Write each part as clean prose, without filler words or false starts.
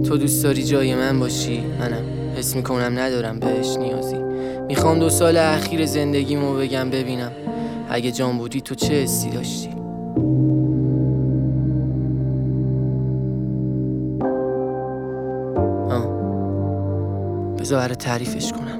تو دوست داری جای من باشی، منم حس میکنم ندارم بهش نیازی. میخوام 2 سال اخیر زندگیمو بگم ببینم اگه جان بودی تو چه حسی داشتی. بذار برای تعریفش کنم.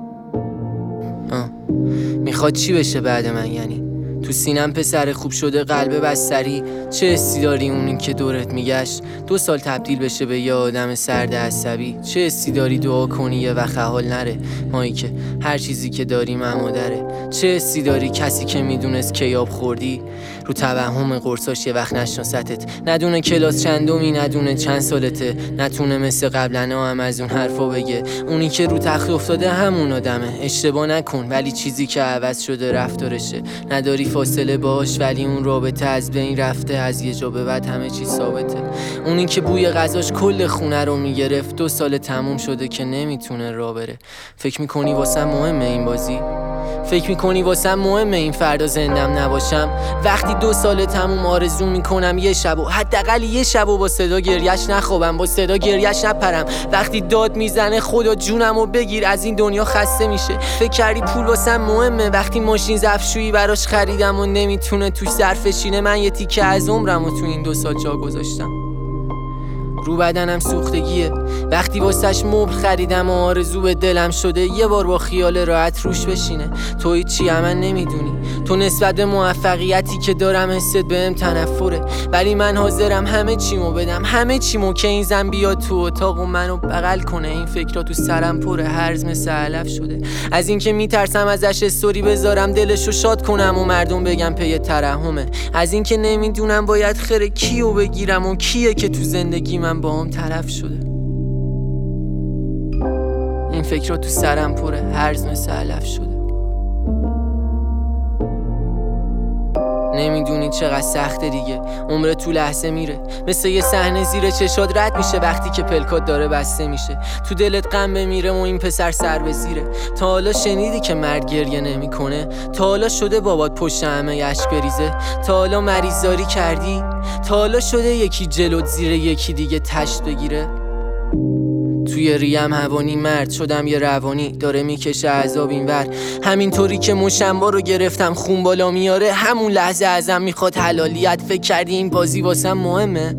میخواد چی بشه بعد من؟ یعنی تو سینم پسر خوب شده قلب بستری. چه حسی داری اونی که دورت میگشت 2 سال تبدیل بشه به یه آدم سرد عصبی؟ چه حسی داری دعا کنی یه وقت حال نره مایی که هر چیزی که داریم مادره؟ چه حسی داری کسی که میدونست که آب خوردی رو توهم قرصاش یه وقت نشناستت، ندونه کلاس چندمی، ندونه چند سالته، نتونه مثل قبلنا هم از اون حرفا بگه. اونی که رو تخت افتاده همون آدمه. اشتباه نکن ولی چیزی که عوض شده رفتارشه. نداری فاصله باش ولی اون رابطه از بین رفته. از یه جا به بعد همه چی ثابته. اونی که بوی غذاش کل خونه رو میگرفت 2 سال تموم شده که نمیتونه راه بره. فکر میکنی واسم مهمه این بازی؟ فکر میکنی واسم مهمه این فردا زندم نباشم؟ وقتی 2 سال تموم آرزو میکنم یه شبو، حداقل یه شبو با صدا گریش نخوابم، با صدا گریش نپرم. وقتی داد میزنه خدا جونمو بگیر از این دنیا خسته میشه. فکر کردی پول واسم مهمه؟ وقتی ماشین ظرفشویی براش خریدم و نمیتونه توش ظرفشینه. من یه تیکه از عمرمو تو این 2 سال جا گذاشتم. رو بدنم سوختگیه وقتی واسش مبل خریدم و آرزو به دلم شده یه بار با خیال راحت روش بشینه. تو هیچی من نمیدونی، تو نسبت به موفقیتی که دارم حست بهم تنفره، ولی من حاضرم همه چیمو بدم، همه چیمو که این زن بیاد تو اتاق و منو بغل کنه. این فکرا تو سرم پره، هرز مثل علف شده از این که میترسم ازش استوری بذارم دلشو شاد کنم و مردم بگم پی ترحمه. از این که نمیدونم باید خیر کیو بگیرم و کیه که تو زندگی من با هم طرف شده. این فکرها تو سرم پره، هرز مثل علف شده. نمیدونی چقدر سخته دیگه، عمر تو لحظه میره، مثل یه صحنه زیر چشات رد میشه وقتی که پلکات داره بسته میشه. تو دلت غم بمیره و این پسر سر به زیره. تا حالا شنیدی که مرد گریه نمیکنه؟ تا حالا شده بابات پشت همه اشک بریزه؟ تا حالا مریضداری کردی؟ تا حالا شده یکی جلوت زیر یکی دیگه تشت بگیره؟ توی ریم هوانی مرد شدم یه روانی داره میکشه عذاب اینور. همینطوری که مشنبا رو گرفتم خون بالا میاره همون لحظه ازم میخواد حلالیت. فکر کردی این بازی واسم مهمه؟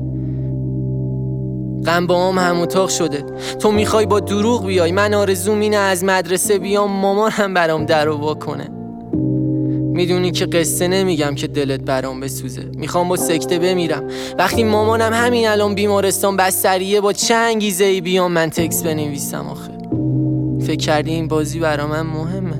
غم با هم اتاق شده. تو میخوای با دروغ بیای، من آرزوم اینه از مدرسه بیام مامانم برام در و وا کنه. میدونی که قصه نمیگم که دلت برام بسوزه، میخوام با سکته بمیرم. وقتی مامانم همین الان بیمارستان بستریه با چه انگیزه ای بیام من تکس بنویسم آخه؟ فکر کردی این بازی برا من مهمه؟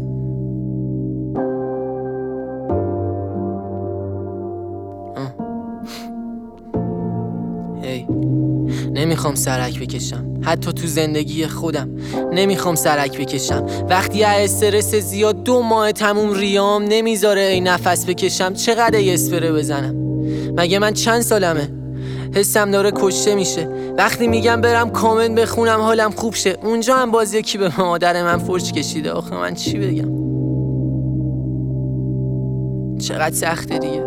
نمیخوام سرک بکشم، حتی تو زندگی خودم نمیخوام سرک بکشم. وقتی استرس زیاد 2 ماه تموم ریام نمیذاره ای نفس بکشم. چقدر ای اسپره بزنم؟ مگه من چند سالمه؟ حسم داره کشته میشه. وقتی میگم برم کامنت بخونم حالم خوب شه، اونجا هم باز یکی به مادر من فوش کشیده. آخه من چی بگم؟ چقدر سخته دیگه.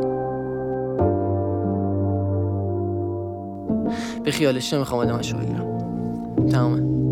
به خیالش نمیخوام آدمشو بگیرم. تمامه.